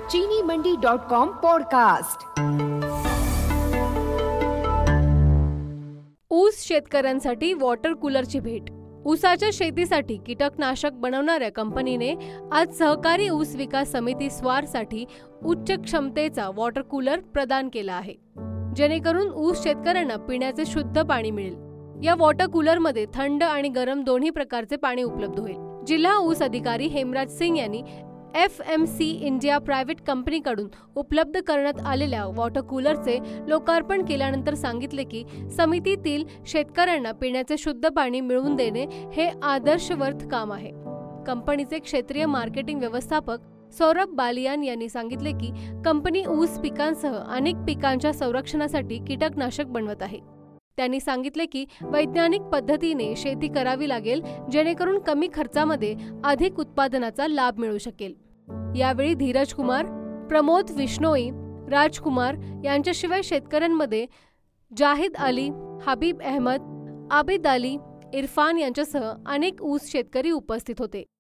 चीनीमंडी.com podcast. ऊस शेतकऱ्यांसाठी water कूलरची भेट। ऊसाच्या शेतीसाठी कीटकनाशक बनवणाऱ्या कंपनीने आज सहकारी ऊस विकास समिती स्वारसाठी उच्च क्षमतेचा वॉटर कूलर प्रदान केला आहे, जेणेकरून ऊस शेतकऱ्यांना पिण्याचे शुद्ध पाणी मिळेल। या वॉटर कूलरमध्ये थंड आणि गरम दोन्ही प्रकारचे पाणी उपलब्ध होईल। जिल्हा ऊस अधिकारी हेमराज सिंग यांनी FMC इंडिया प्रायव्हेट कंपनीकडून उपलब्ध करण्यात आलेल्या वॉटर कूलरचे लोकार्पण केल्यानंतर सांगितले की समितीतील शेतकऱ्यांना पिण्याचे शुद्ध पाणी मिळवून देणे हे आदर्शवर्थ काम आहे। कंपनीचे क्षेत्रीय मार्केटिंग व्यवस्थापक सौरभ बालियान यांनी सांगितले की कंपनी ऊस पिकांसह अनेक पिकांच्या संरक्षणासाठी कीटकनाशक बनवत आहे। त्यांनी सांगितले की वैज्ञानिक पद्धतीने शेती करावी लागेल, जेणेकरून कमी खर्चामध्ये अधिक उत्पादनाचा लाभ मिळू शकेल। यावेळी धीरज कुमार, प्रमोद विश्नोई, राजकुमार यांच्याशिवाय शेतकऱ्यांमध्ये जाहिद अली, हबीब अहमद, आबिद अली, इरफान यांच्यासह अनेक ऊस शेतकरी उपस्थित होते।